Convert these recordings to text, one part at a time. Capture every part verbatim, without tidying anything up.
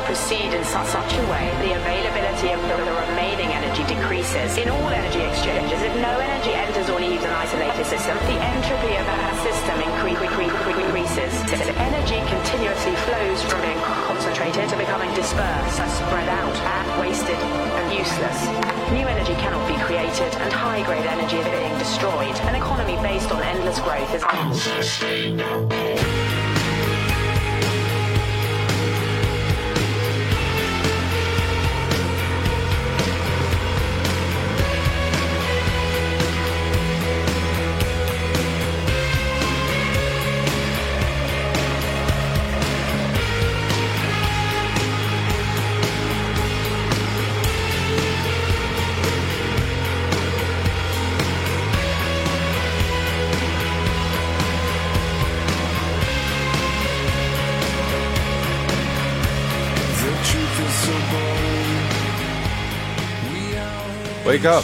proceed in su- such a way the availability of the, the remaining energy decreases. In all energy exchanges, if no energy enters or leaves an isolated system, the entropy of that system incre- incre- incre- increases. Energy continuously flows from being concentrated to becoming dispersed, spread out, and wasted and useless. New energy cannot be created, and high-grade energy is being destroyed. An economy based on endless growth is unsustainable. Wake up.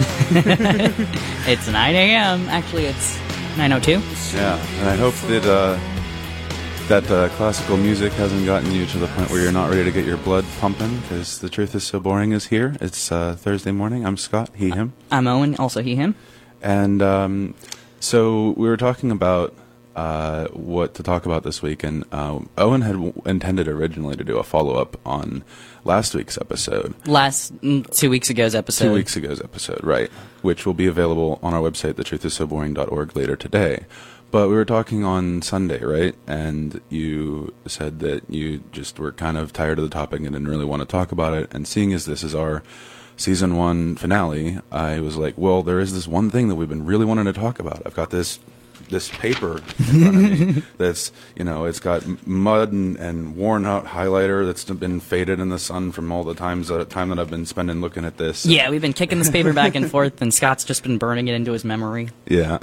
It's nine a.m. Actually, it's nine oh two. Yeah, and I hope that uh, that uh, classical music hasn't gotten you to the point where you're not ready to get your blood pumping, because The Truth Is So Boring is here. It's uh, Thursday morning. I'm Scott, he, him. I'm Owen, also he, him. And um, so we were talking about uh, what to talk about this week, and uh, Owen had w- intended originally to do a follow-up on last week's episode. Last, mm, two weeks ago's episode. Two weeks ago's episode, right, which will be available on our website, the truth is so boring dot org, later today. But we were talking on Sunday, right, and you said that you just were kind of tired of the topic and didn't really want to talk about it, and seeing as this is our season one finale, I was like, well, there is this one thing that we've been really wanting to talk about. I've got this this paper in front of me that's, you know, it's got mud and, and worn out highlighter that's been faded in the sun from all the times uh, time that I've been spending looking at this. Yeah, we've been kicking this paper back and forth, and Scott's just been burning it into his memory. Yeah.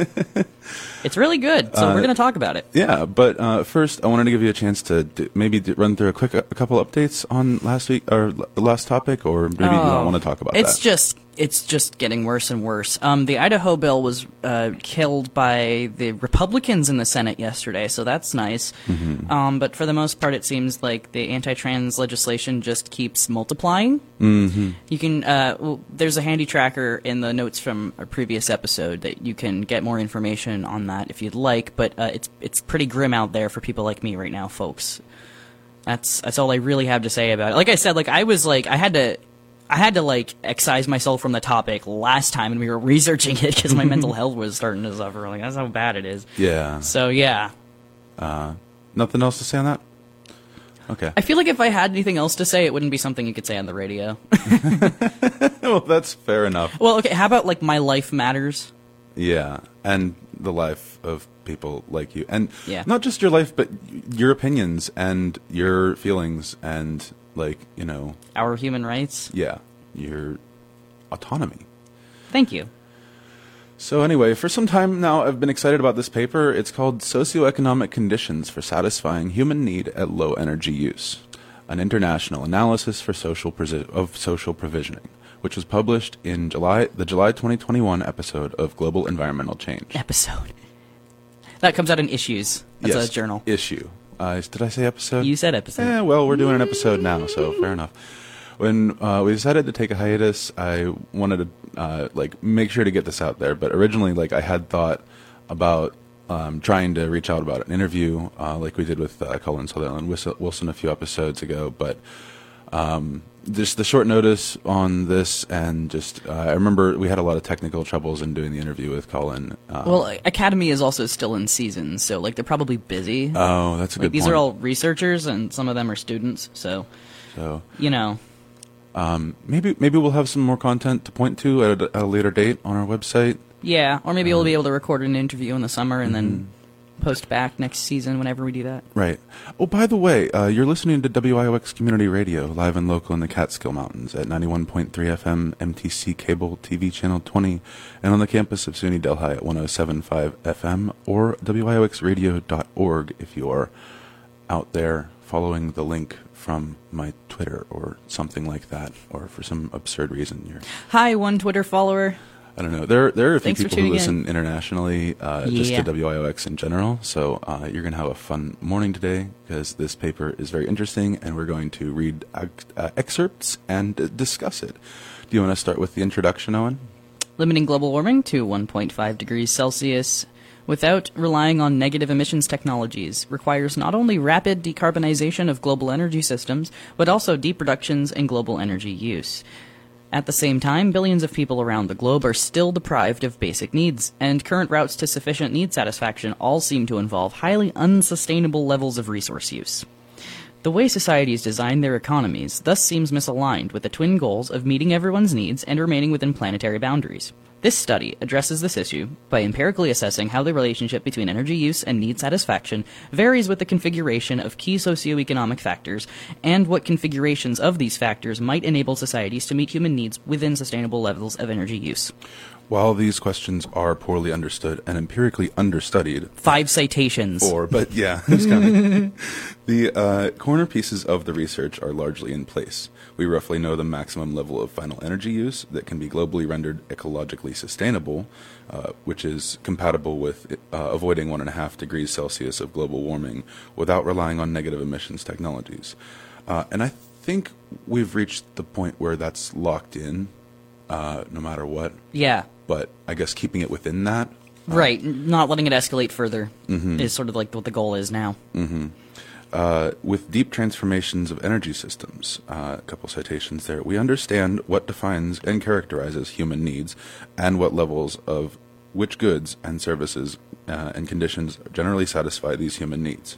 It's really good, so uh, we're going to talk about it. Yeah, but uh, first, I wanted to give you a chance to d- maybe d- run through a quick, a couple updates on last week or the last topic, or maybe oh, you don't want to talk about it's that. Just, it's just getting worse and worse. Um, the Idaho bill was uh, killed by the Republicans in the Senate yesterday, so that's nice. Mm-hmm. Um, but for the most part, it seems like the anti-trans legislation just keeps multiplying. Mm-hmm. You can, uh, well, there's a handy tracker in the notes from a previous episode that you can get more information on that if you'd like, but uh, it's it's pretty grim out there for people like me right now, folks. That's that's all I really have to say about it. Like I said, like I was like I had to I had to like excise myself from the topic last time when we were researching it because my mental health was starting to suffer. Like that's how bad it is. Yeah. So yeah. Uh, nothing else to say on that? Okay. I feel like if I had anything else to say, it wouldn't be something you could say on the radio. Well, that's fair enough. Well, okay. How about like my life matters? Yeah, and the life of people like you. And yeah. not just your life, but your opinions and your feelings and, like, you know... Our human rights? Yeah, your autonomy. Thank you. So anyway, for some time now, I've been excited about this paper. It's called Socioeconomic Conditions for Satisfying Human Need at Low Energy Use, an international analysis for social presi- of social provisioning, which was published in July, the July twenty twenty-one episode of Global Environmental Change. Episode. That comes out in Issues. That's yes, a journal. Issue. Uh, did I say episode? You said episode. Eh, well, we're doing an episode now, so fair enough. When uh, we decided to take a hiatus, I wanted to uh, like make sure to get this out there. But originally, like I had thought about um, trying to reach out about an interview, uh, like we did with uh, Colin Sutherland Wilson a few episodes ago. But um, just the short notice on this, and just uh, I remember we had a lot of technical troubles in doing the interview with Colin. Um, well, Academy is also still in season, so like they're probably busy. Oh, that's a like, good these point. are all researchers, and some of them are students. So, so you know. Um, maybe maybe we'll have some more content to point to at a, at a later date on our website. Yeah, or maybe um, we'll be able to record an interview in the summer and mm-hmm. then post back next season whenever we do that. Right. Oh, by the way, uh, you're listening to W I O X Community Radio, live and local in the Catskill Mountains at ninety-one point three F M, M T C Cable T V Channel twenty, and on the campus of SUNY Delhi at one oh seven point five F M, or W I O X radio dot org if you are out there following the link from my Twitter or something like that, or for some absurd reason you're... Hi, one Twitter follower. I don't know. There, there are a few Thanks for people who tuning listen in. internationally, uh, just Yeah. to W I O X in general. So uh, you're going to have a fun morning today because this paper is very interesting, and we're going to read uh, uh, excerpts and uh, discuss it. Do you want to start with the introduction, Owen? Limiting global warming to one point five degrees Celsius without relying on negative emissions technologies requires not only rapid decarbonization of global energy systems, but also deep reductions in global energy use. At the same time, billions of people around the globe are still deprived of basic needs, and current routes to sufficient need satisfaction all seem to involve highly unsustainable levels of resource use. The way societies design their economies thus seems misaligned with the twin goals of meeting everyone's needs and remaining within planetary boundaries. This study addresses this issue by empirically assessing how the relationship between energy use and need satisfaction varies with the configuration of key socioeconomic factors, and what configurations of these factors might enable societies to meet human needs within sustainable levels of energy use. While these questions are poorly understood and empirically understudied, Five citations. Four, but yeah, it's coming. The uh, corner pieces of the research are largely in place. We roughly know the maximum level of final energy use that can be globally rendered ecologically sustainable, uh, which is compatible with uh, avoiding one and a half degrees Celsius of global warming without relying on negative emissions technologies. Uh, and I think we've reached the point where that's locked in, uh, no matter what. Yeah. But I guess keeping it within that. Uh, Right, not letting it escalate further mm-hmm. is sort of like what the goal is now. Mm-hmm. Uh, with deep transformations of energy systems, uh, a couple citations there, we understand what defines and characterizes human needs and what levels of which goods and services uh, and conditions generally satisfy these human needs.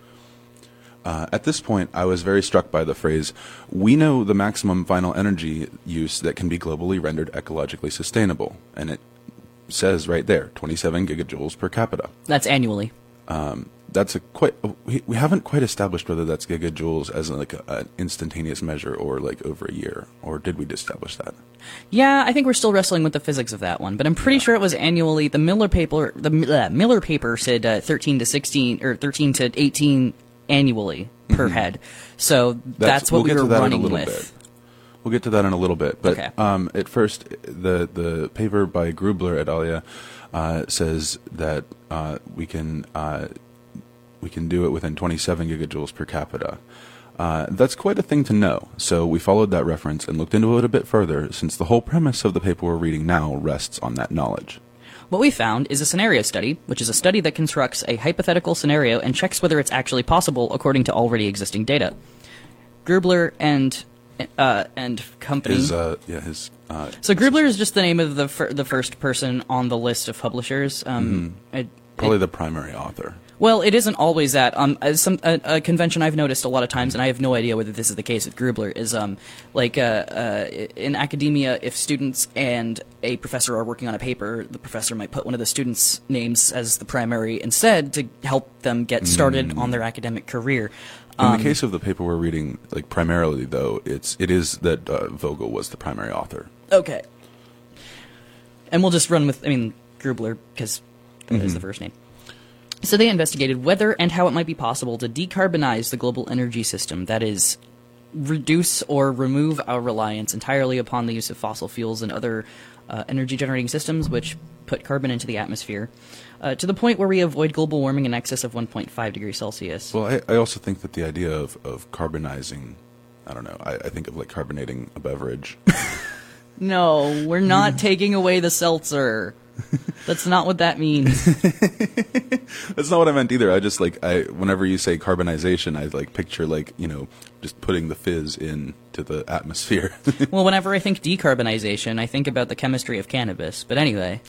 Uh, at this point, I was very struck by the phrase, we know the maximum final energy use that can be globally rendered ecologically sustainable. And it says right there, twenty-seven gigajoules per capita. That's annually. Um, that's a quite, we, we haven't quite established whether that's gigajoules as like a, an instantaneous measure or like over a year, or did we establish that? Yeah, I think we're still wrestling with the physics of that one, but I'm pretty Yeah. sure it was annually. The Miller paper, the uh, Miller paper said uh, thirteen to sixteen or thirteen to eighteen annually per Mm-hmm. head. So that's, That's- what we'll we get were to that in a running little with. bit. We'll get to that in a little bit, but Okay. um, at first, the the paper by Grubler et al. Uh, says that uh, we can uh, we can do it within twenty-seven gigajoules per capita. Uh, that's quite a thing to know. So we followed that reference and looked into it a bit further, since the whole premise of the paper we're reading now rests on that knowledge. What we found is a scenario study, which is a study that constructs a hypothetical scenario and checks whether it's actually possible according to already existing data. Grubler and uh, and company. His uh, yeah his. Uh, so Grubler is just the name of the fir- the first person on the list of publishers. Um, it, probably it- the primary author. Well, it isn't always that. Um, as some a, a convention I've noticed a lot of times, and I have no idea whether this is the case with Grubler, is um, like uh, uh, in academia, if students and a professor are working on a paper, the professor might put one of the students' names as the primary instead to help them get started on their academic career. In Um, the case of the paper we're reading, like primarily though, it's it is that uh, Vogel was the primary author. Okay. And we'll just run with, I mean, Grubler, because that is Mm-hmm. the first name. So they investigated whether and how it might be possible to decarbonize the global energy system, that is, reduce or remove our reliance entirely upon the use of fossil fuels and other uh, energy-generating systems, which put carbon into the atmosphere, uh, to the point where we avoid global warming in excess of one point five degrees Celsius. Well, I, I also think that the idea of, of carbonizing, I don't know, I, I think of like carbonating a beverage. No, we're not taking away the seltzer. That's not what that means. That's not what I meant either. I just like, I whenever you say carbonization, I like picture like, you know, just putting the fizz into the atmosphere. Well, whenever I think decarbonization, I think about the chemistry of cannabis. But anyway.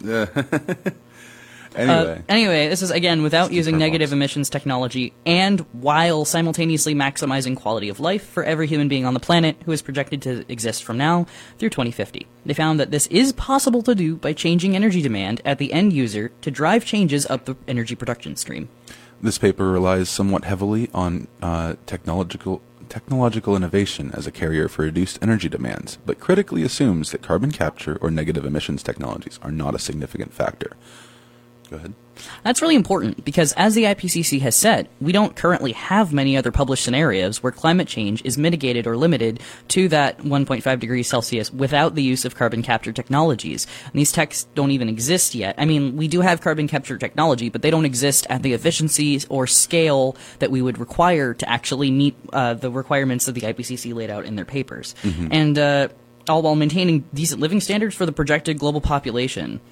Anyway. Uh, anyway, this is, again, without Let's using keep our negative box. emissions technology and while simultaneously maximizing quality of life for every human being on the planet who is projected to exist from now through twenty fifty. They found that this is possible to do by changing energy demand at the end user to drive changes up the energy production stream. This paper relies somewhat heavily on uh, technological technological innovation as a carrier for reduced energy demands, but critically assumes that carbon capture or negative emissions technologies are not a significant factor. Go ahead. That's really important because, as the I P C C has said, we don't currently have many other published scenarios where climate change is mitigated or limited to that one point five degrees Celsius without the use of carbon capture technologies. And these techs don't even exist yet. I mean, we do have carbon capture technology, but they don't exist at the efficiency or scale that we would require to actually meet uh, the requirements that the I P C C laid out in their papers. Mm-hmm. And uh, all while maintaining decent living standards for the projected global population.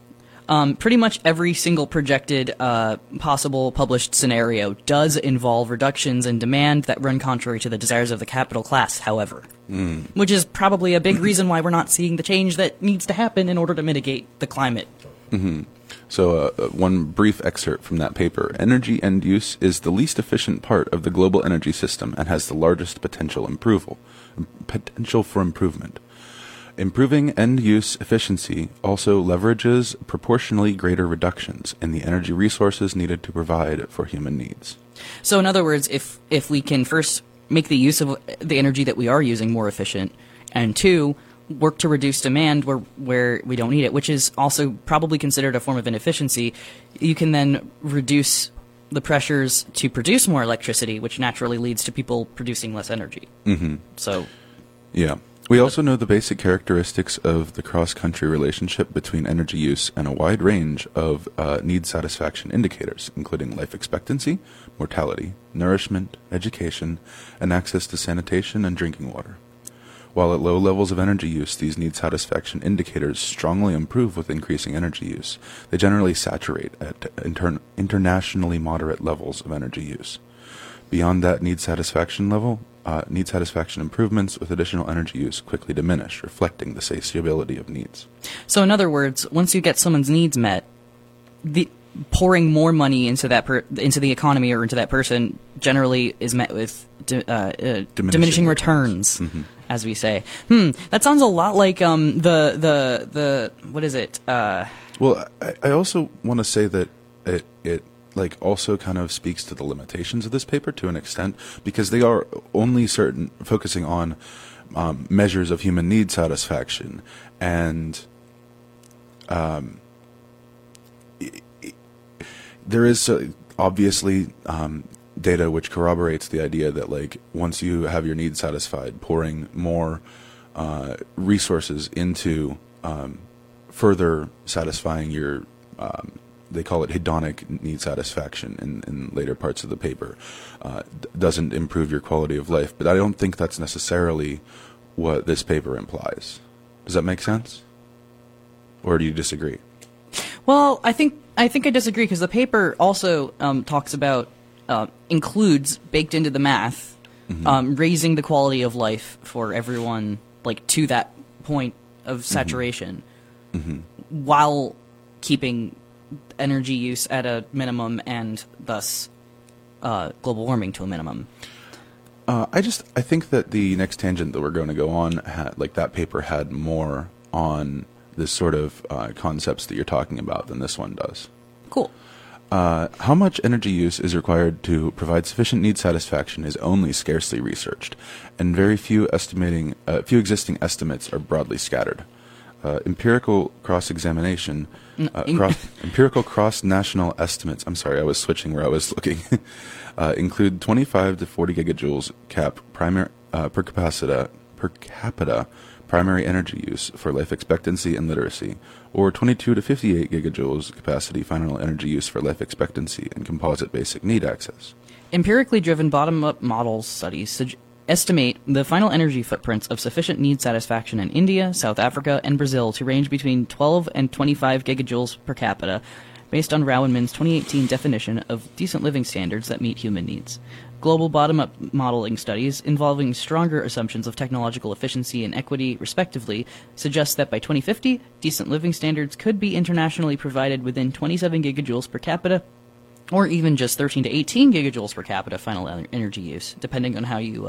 Um, pretty much every single projected uh, possible published scenario does involve reductions in demand that run contrary to the desires of the capital class, however. Mm. Which is probably a big reason why we're not seeing the change that needs to happen in order to mitigate the climate. Mm-hmm. So uh, one brief excerpt from that paper. Energy end use is the least efficient part of the global energy system and has the largest potential improval, potential for improvement. Improving end-use efficiency also leverages proportionally greater reductions in the energy resources needed to provide for human needs. So in other words, if if we can first make the use of the energy that we are using more efficient, and two, work to reduce demand where where we don't need it, which is also probably considered a form of inefficiency, you can then reduce the pressures to produce more electricity, which naturally leads to people producing less energy. Mm-hmm. So, yeah. We also know the basic characteristics of the cross-country relationship between energy use and a wide range of uh, need satisfaction indicators, including life expectancy, mortality, nourishment, education, and access to sanitation and drinking water. While at low levels of energy use, these need satisfaction indicators strongly improve with increasing energy use. They generally saturate at inter- internationally moderate levels of energy use. Beyond that need satisfaction level, uh, need satisfaction improvements with additional energy use quickly diminish, reflecting the satiability of needs. So in other words, once you get someone's needs met, the pouring more money into that per, into the economy or into that person generally is met with di- uh, uh, diminishing, diminishing returns, returns mm-hmm. as we say. Hmm, that sounds a lot like um, the the the what is it? Uh, well, I, I also want to say that it it. like also kind of speaks to the limitations of this paper to an extent, because they are only certain focusing on um, measures of human need satisfaction, and um, it, it, there is uh, obviously um, data which corroborates the idea that like once you have your needs satisfied, pouring more uh, resources into um, further satisfying your um, they call it hedonic need satisfaction in, in later parts of the paper, uh, d- doesn't improve your quality of life. But I don't think that's necessarily what this paper implies. Does that make sense? Or do you disagree? Well, I think I think I disagree, because the paper also um, talks about, uh, includes, baked into the math, mm-hmm. um, raising the quality of life for everyone, like, to that point of saturation, mm-hmm. Mm-hmm. while keeping energy use at a minimum and thus uh, global warming to a minimum. Uh, I just I think that the next tangent that we're going to go on, had, like that paper had more on this sort of uh, concepts that you're talking about than this one does. Cool. Uh, how much energy use is required to provide sufficient need satisfaction is only scarcely researched, and very few estimating uh, few existing estimates are broadly scattered. Uh, empirical cross-examination, uh, cross, empirical cross-national estimates, I'm sorry, I was switching where I was looking, uh, include twenty-five to forty gigajoules cap primary, uh, per capita, per capita primary energy use for life expectancy and literacy, or twenty-two to fifty-eight gigajoules capacity final energy use for life expectancy and composite basic need access. Empirically driven bottom-up models studies suggest estimate the final energy footprints of sufficient need satisfaction in India, South Africa, and Brazil to range between twelve and twenty-five gigajoules per capita, based on Rao and Min's twenty eighteen definition of decent living standards that meet human needs. Global bottom-up modeling studies involving stronger assumptions of technological efficiency and equity, respectively, suggest that by twenty fifty, decent living standards could be internationally provided within twenty-seven gigajoules per capita, or even just thirteen to eighteen gigajoules per capita final energy use, depending on how you uh,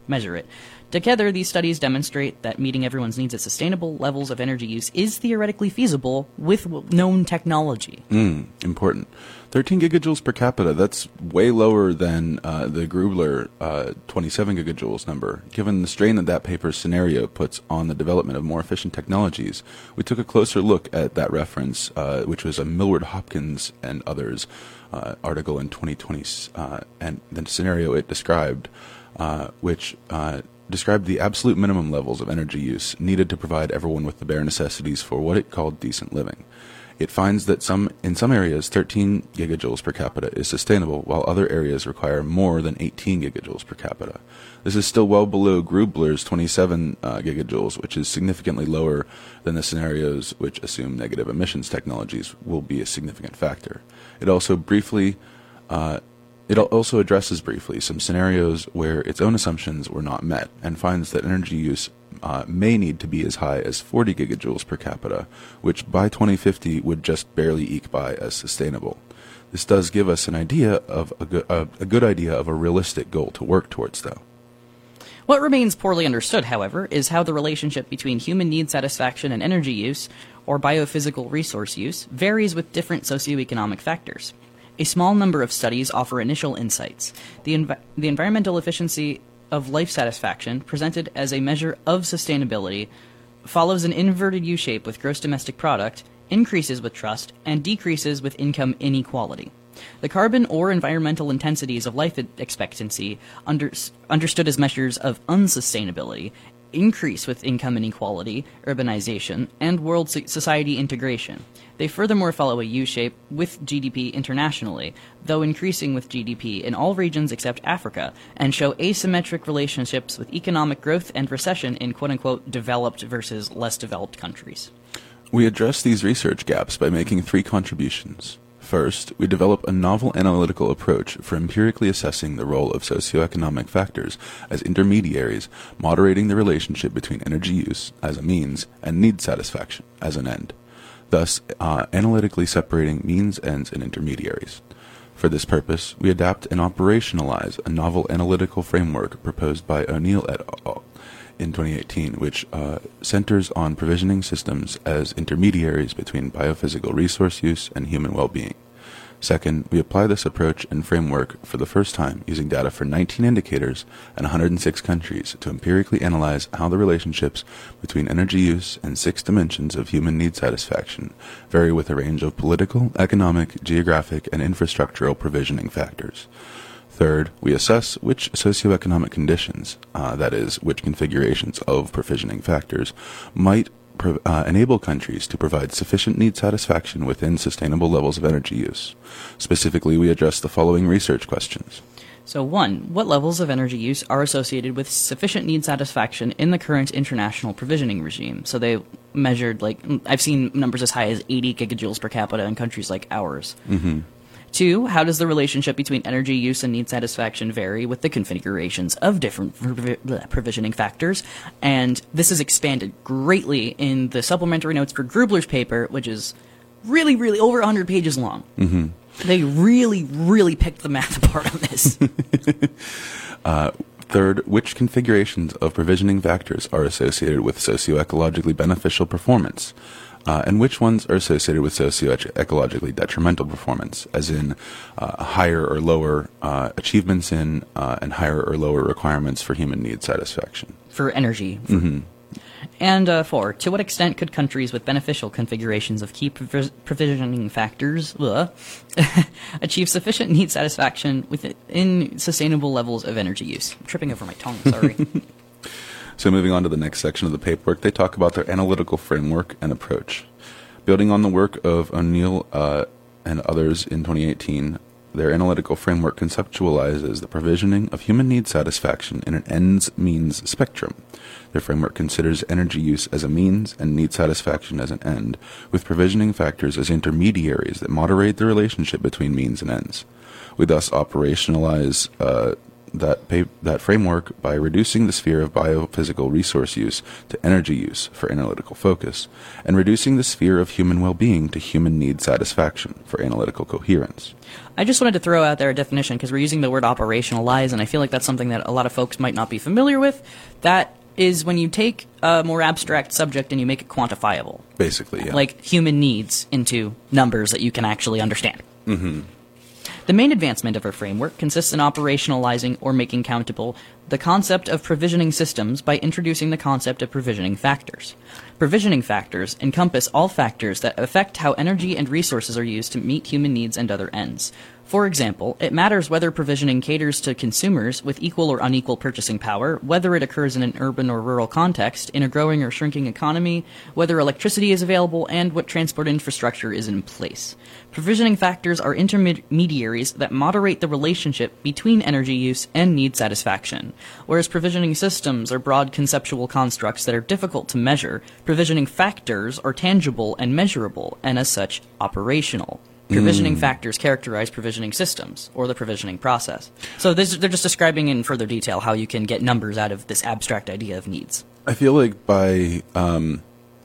measure it. Together, these studies demonstrate that meeting everyone's needs at sustainable levels of energy use is theoretically feasible with w- known technology. Mm, important. thirteen gigajoules per capita, that's way lower than uh, the Grubler uh, twenty-seven gigajoules number. Given the strain that that paper's scenario puts on the development of more efficient technologies, we took a closer look at that reference, uh, which was a Millward Hopkins and others uh, article in twenty twenty, uh, and the scenario it described, uh, which uh, described the absolute minimum levels of energy use needed to provide everyone with the bare necessities for what it called decent living. It finds that some in some areas thirteen gigajoules per capita is sustainable, while other areas require more than eighteen gigajoules per capita. This is still well below Grubler's twenty-seven uh, gigajoules, which is significantly lower than the scenarios which assume negative emissions technologies will be a significant factor. It also briefly uh, It also addresses briefly some scenarios where its own assumptions were not met, and finds that energy use uh, may need to be as high as forty gigajoules per capita, which by twenty fifty would just barely eke by as sustainable. This does give us an idea of a good, uh, a good idea of a realistic goal to work towards, though. What remains poorly understood, however, is how the relationship between human need satisfaction and energy use, or biophysical resource use, varies with different socioeconomic factors. A small number of studies offer initial insights. The, env- the environmental efficiency of life satisfaction, presented as a measure of sustainability, follows an inverted U-shape with gross domestic product, increases with trust, and decreases with income inequality. The carbon or environmental intensities of life expectancy, under- understood as measures of unsustainability, increase with income inequality, urbanization, and world society integration. They furthermore follow a U-shape with G D P internationally, though increasing with G D P in all regions except Africa, and show asymmetric relationships with economic growth and recession in quote-unquote developed versus less developed countries. We address these research gaps by making three contributions. First, we develop a novel analytical approach for empirically assessing the role of socioeconomic factors as intermediaries, moderating the relationship between energy use as a means and need satisfaction as an end, thus uh, analytically separating means, ends, and intermediaries. For this purpose, we adapt and operationalize a novel analytical framework proposed by O'Neill et al. In twenty eighteen, which uh, centers on provisioning systems as intermediaries between biophysical resource use and human well-being. Second, we apply this approach and framework for the first time using data for nineteen indicators and one hundred six countries to empirically analyze how the relationships between energy use and six dimensions of human need satisfaction vary with a range of political, economic, geographic, and infrastructural provisioning factors. Third, we assess which socioeconomic conditions, uh, that is, which configurations of provisioning factors, might pro- uh, enable countries to provide sufficient need satisfaction within sustainable levels of energy use. Specifically, we address the following research questions. So one, what levels of energy use are associated with sufficient need satisfaction in the current international provisioning regime? So they measured, like, I've seen numbers as high as eighty gigajoules per capita in countries like ours. Mm-hmm. Two, how does the relationship between energy use and need satisfaction vary with the configurations of different provi- provisioning factors? And this is expanded greatly in the supplementary notes for Grubler's paper, which is really, really over one hundred pages long. Mm-hmm. They really, really picked the math apart on this. uh, third, which configurations of provisioning factors are associated with socioecologically beneficial performance? Uh, and which ones are associated with socio-ecologically detrimental performance, as in uh, higher or lower uh, achievements in uh, and higher or lower requirements for human need satisfaction? For energy. Mm-hmm. And uh, four, to what extent could countries with beneficial configurations of key provis- provisioning factors uh, achieve sufficient need satisfaction within sustainable levels of energy use? I'm tripping over my tongue, sorry. So moving on to the next section of the paperwork, they talk about their analytical framework and approach. Building on the work of O'Neill uh, and others in twenty eighteen, their analytical framework conceptualizes the provisioning of human need satisfaction in an ends-means spectrum. Their framework considers energy use as a means and need satisfaction as an end, with provisioning factors as intermediaries that moderate the relationship between means and ends. We thus operationalize uh, that pa- that framework by reducing the sphere of biophysical resource use to energy use for analytical focus, and reducing the sphere of human well-being to human need satisfaction for analytical coherence. I just wanted to throw out there a definition because we're using the word operationalize, and I feel like that's something that a lot of folks might not be familiar with. That is when you take a more abstract subject and you make it quantifiable. Basically, yeah. Like human needs into numbers that you can actually understand. Mm-hmm. The main advancement of our framework consists in operationalizing or making countable the concept of provisioning systems by introducing the concept of provisioning factors. Provisioning factors encompass all factors that affect how energy and resources are used to meet human needs and other ends. For example, it matters whether provisioning caters to consumers with equal or unequal purchasing power, whether it occurs in an urban or rural context, in a growing or shrinking economy, whether electricity is available, and what transport infrastructure is in place. Provisioning factors are intermediaries that moderate the relationship between energy use and need satisfaction. Whereas provisioning systems are broad conceptual constructs that are difficult to measure, provisioning factors are tangible and measurable, and as such, operational. Provisioning mm. factors characterize provisioning systems, or the provisioning process. So this, they're just describing in further detail how you can get numbers out of this abstract idea of needs. I feel like by um,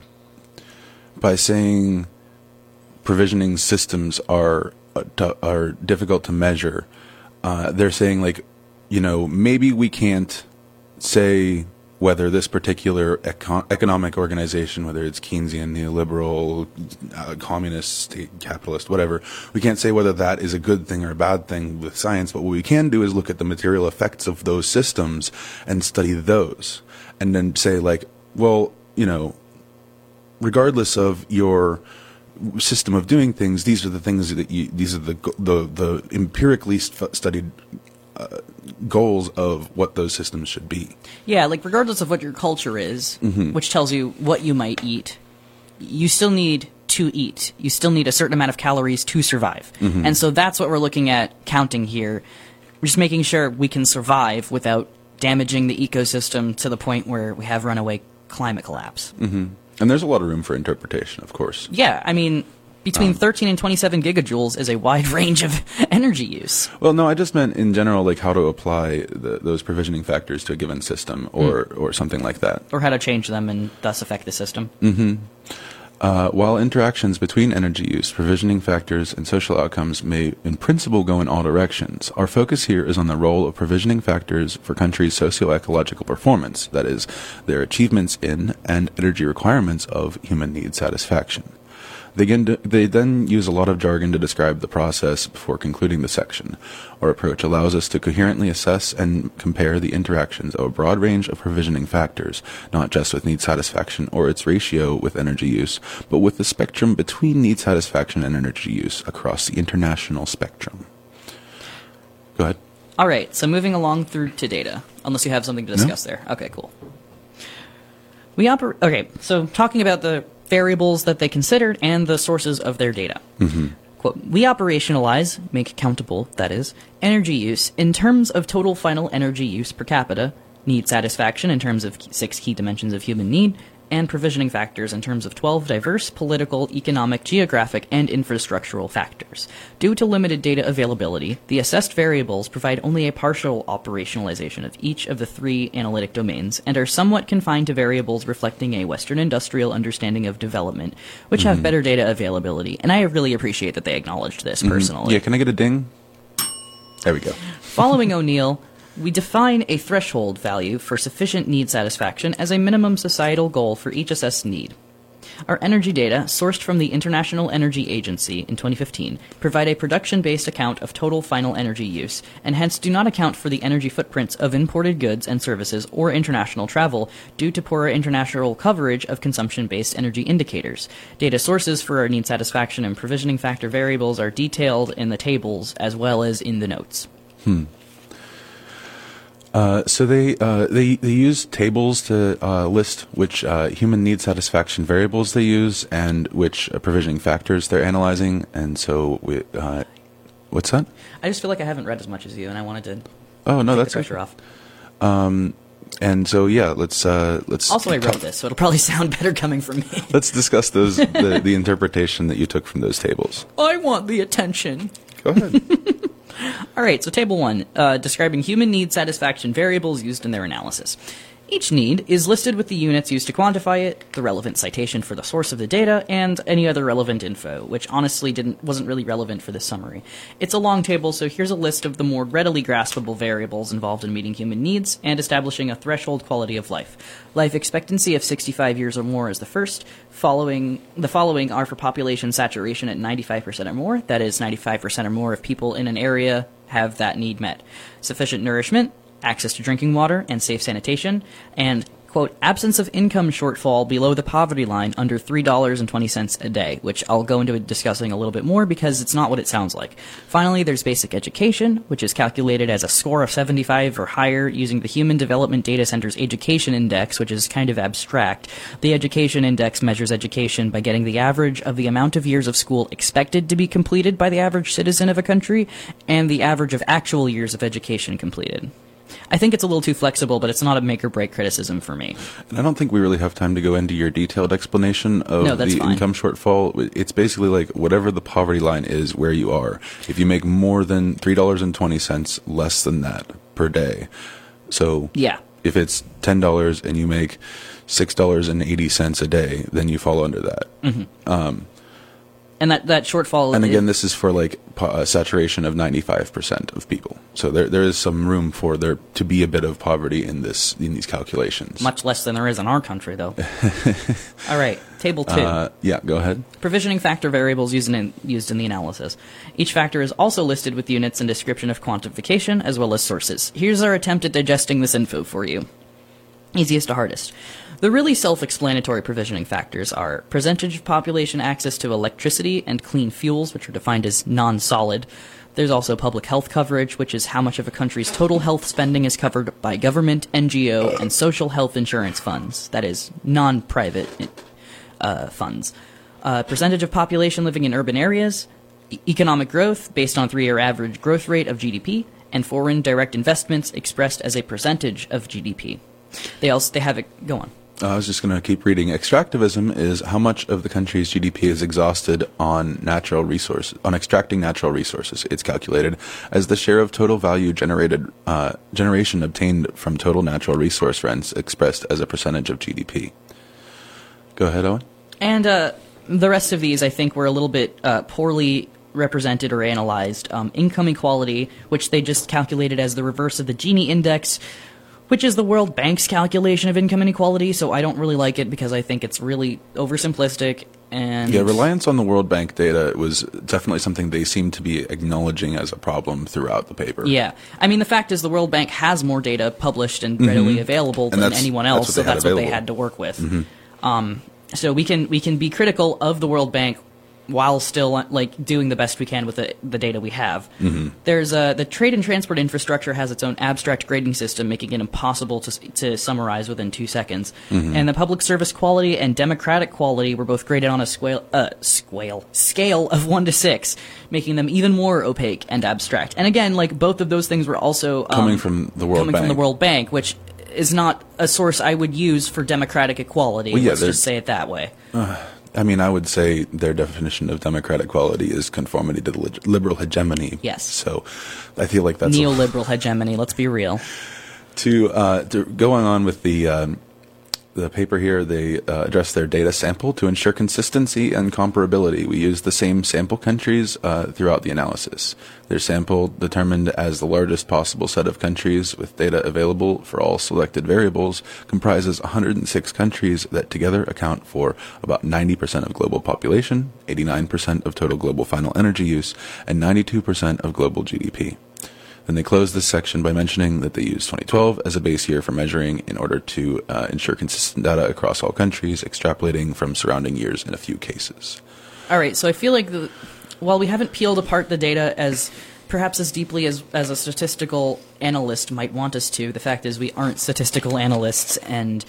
by saying provisioning systems are uh, t- are difficult to measure, uh, they're saying, like, you know, maybe we can't say whether this particular econ- economic organization, whether it's Keynesian, neoliberal, uh, communist, state capitalist, whatever, we can't say whether that is a good thing or a bad thing with science, but what we can do is look at the material effects of those systems and study those. And then say, like, well, you know, regardless of your system of doing things, these are the things that you, these are the, the, the empirically st- studied Uh, goals of what those systems should be. Yeah, like regardless of what your culture is, mm-hmm. which tells you what you might eat, you still need to eat. You still need a certain amount of calories to survive. Mm-hmm. And so that's what we're looking at counting here. We're just making sure we can survive without damaging the ecosystem to the point where we have runaway climate collapse. Mm-hmm. And there's a lot of room for interpretation, of course. Yeah, I mean, between um, thirteen and twenty-seven gigajoules is a wide range of energy use. Well, no, I just meant in general, like how to apply the, those provisioning factors to a given system or, mm. or something like that. Or how to change them and thus affect the system. Mm-hmm. Uh, while interactions between energy use, provisioning factors, and social outcomes may in principle go in all directions, our focus here is on the role of provisioning factors for countries' socio-ecological performance, that is, their achievements in and energy requirements of human need satisfaction. They, again, they then use a lot of jargon to describe the process before concluding the section. Our approach allows us to coherently assess and compare the interactions of a broad range of provisioning factors, not just with need satisfaction or its ratio with energy use, but with the spectrum between need satisfaction and energy use across the international spectrum. Go ahead. All right, so moving along through to data, unless you have something to discuss no? there. Okay, cool. We oper- Okay, so talking about the variables that they considered and the sources of their data. Mm-hmm. Quote, we operationalize, make countable, that is, energy use in terms of total final energy use per capita, need satisfaction in terms of six key dimensions of human need, and provisioning factors in terms of twelve diverse political, economic, geographic, and infrastructural factors. Due to limited data availability, the assessed variables provide only a partial operationalization of each of the three analytic domains and are somewhat confined to variables reflecting a Western industrial understanding of development, which mm-hmm. have better data availability. And I really appreciate that they acknowledged this mm-hmm. personally. Yeah, can I get a ding? There we go. Following O'Neill, we define a threshold value for sufficient need satisfaction as a minimum societal goal for each assessed need. Our energy data, sourced from the International Energy Agency in twenty fifteen, provide a production-based account of total final energy use, and hence do not account for the energy footprints of imported goods and services or international travel due to poorer international coverage of consumption-based energy indicators. Data sources for our need satisfaction and provisioning factor variables are detailed in the tables as well as in the notes. Hmm. Uh, so they uh, they they use tables to uh, list which uh, human need satisfaction variables they use and which uh, provisioning factors they're analyzing. And so we, uh, what's that? I just feel like I haven't read as much as you, and I wanted to. Oh no, take that's the pressure okay. off. Um, and so yeah, let's uh, let's. Also, I wrote this, so it'll probably sound better coming from me. Let's discuss those the, the interpretation that you took from those tables. I want the attention. Go ahead. All right, so table one, uh, describing human need satisfaction variables used in their analysis. Each need is listed with the units used to quantify it, the relevant citation for the source of the data, and any other relevant info, which honestly didn't wasn't really relevant for this summary. It's a long table, so here's a list of the more readily graspable variables involved in meeting human needs and establishing a threshold quality of life. Life expectancy of sixty-five years or more is the first. Following the following are for population saturation at ninety-five percent or more. That is, ninety-five percent or more of people in an area have that need met. Sufficient nourishment, access to drinking water, and safe sanitation, and, quote, absence of income shortfall below the poverty line under three dollars and twenty cents a day, which I'll go into discussing a little bit more because it's not what it sounds like. Finally, there's basic education, which is calculated as a score of seventy-five or higher using the Human Development Data Center's Education Index, which is kind of abstract. The Education Index measures education by getting the average of the amount of years of school expected to be completed by the average citizen of a country and the average of actual years of education completed. I think it's a little too flexible, but it's not a make-or-break criticism for me. And I don't think we really have time to go into your detailed explanation of No, that's the fine. income shortfall. It's basically like whatever the poverty line is where you are. If you make more than three dollars and twenty cents, less than that per day. So Yeah. if it's ten dollars and you make six dollars and eighty cents a day, then you fall under that. Mm-hmm. Um, And that, that shortfall... and again, it, this is for like po- uh, saturation of ninety-five percent of people. So there there is some room for there to be a bit of poverty in this in these calculations. much less than there is in our country, though. All right, table two. Uh, yeah, go ahead. Provisioning factor variables used in, used in the analysis. Each factor is also listed with units and description of quantification, as well as sources. Here's our attempt at digesting this info for you. Easiest to hardest. The really self-explanatory provisioning factors are percentage of population access to electricity and clean fuels, which are defined as non-solid. There's also public health coverage, which is how much of a country's total health spending is covered by government, N G O, and social health insurance funds. That is, non-private uh, funds. Uh, percentage of population living in urban areas, e- economic growth based on three-year average growth rate of G D P, and foreign direct investments expressed as a percentage of G D P. They also they have it. Go on. I was just going to keep reading. Extractivism is how much of the country's G D P is exhausted on natural resources, on extracting natural resources. It's calculated as the share of total value generated, uh, generation obtained from total natural resource rents expressed as a percentage of G D P. Go ahead, Owen. And uh, the rest of these, I think, were a little bit uh, poorly represented or analyzed. Um, income equality, which they just calculated as the reverse of the Gini index, which is the World Bank's calculation of income inequality, so I don't really like it because I think it's really oversimplistic. And Yeah, reliance on the World Bank data was definitely something they seem to be acknowledging as a problem throughout the paper. Yeah. I mean, the fact is the World Bank has more data published and readily available And than that's- anyone that's else, what so they had that's what they available. had to work with. Um, so we can we can be critical of the World Bank while still uh, like doing the best we can with the, the data we have. Mm-hmm. There's uh, the trade and transport infrastructure has its own abstract grading system, making it impossible to to summarize within two seconds. Mm-hmm. And the public service quality and democratic quality were both graded on a scale uh, scale scale of one to six, making them even more opaque and abstract. And again, like both of those things were also um, Coming from the World coming Bank. from the World Bank, which is not a source I would use for democratic equality. Well, yeah, Let's they're- just say it that way. I mean, I would say their definition of democratic quality is conformity to the lig- liberal hegemony. Yes. So I feel like that's... a- Neoliberal hegemony, let's be real. To, uh, to going on with the um, the paper here, they uh, address their data sample to ensure consistency and comparability. We use the same sample countries uh, throughout the analysis. Their sample, determined as the largest possible set of countries with data available for all selected variables, comprises one hundred six countries that together account for about ninety percent of global population, eighty-nine percent of total global final energy use, and ninety-two percent of global G D P. Then they close this section by mentioning that they use twenty twelve as a base year for measuring in order to uh, ensure consistent data across all countries, extrapolating from surrounding years in a few cases. All right, so I feel like the, while we haven't peeled apart the data as perhaps as deeply as, as a statistical analyst might want us to, the fact is we aren't statistical analysts, and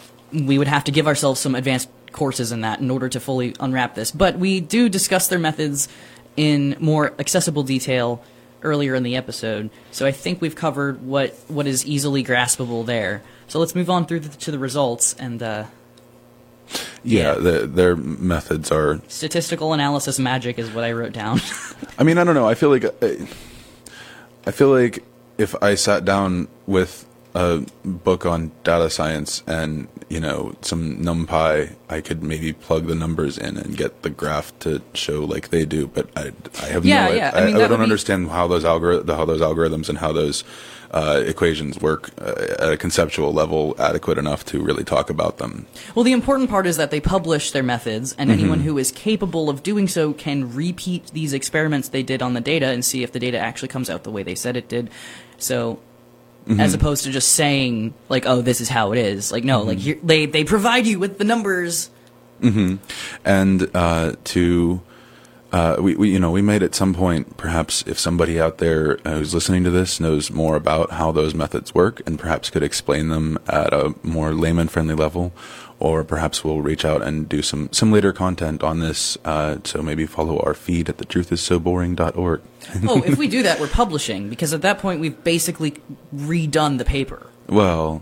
we would have to give ourselves some advanced courses in that in order to fully unwrap this. But we do discuss their methods in more accessible detail earlier in the episode, so I think we've covered what, what is easily graspable there. So let's move on through the, to the results, and uh, Yeah, Yeah. The, their methods are... statistical analysis magic is what I wrote down. I mean, I don't know. I feel like... Uh, I feel like if I sat down with a book on data science and, you know, some NumPy, I could maybe plug the numbers in and get the graph to show like they do. But I, I have Yeah, no yeah. I, I mean, I that don't would be- understand how those algor- how those algorithms and how those uh, equations work uh, at a conceptual level adequate enough to really talk about them. Well, the important part is that they publish their methods, and anyone who is capable of doing so can repeat these experiments they did on the data and see if the data actually comes out the way they said it did. So, as opposed to just saying, like, oh, this is how it is. Like, no, like, here, they, they provide you with the numbers. Mm-hmm. And uh, to... Uh, we, we, you know, we might at some point, perhaps if somebody out there who's listening to this knows more about how those methods work and perhaps could explain them at a more layman-friendly level, or perhaps we'll reach out and do some, some later content on this, uh, so maybe follow our feed at the truth is so boring dot org. Oh, if we do that, we're publishing, because at that point we've basically redone the paper. Well...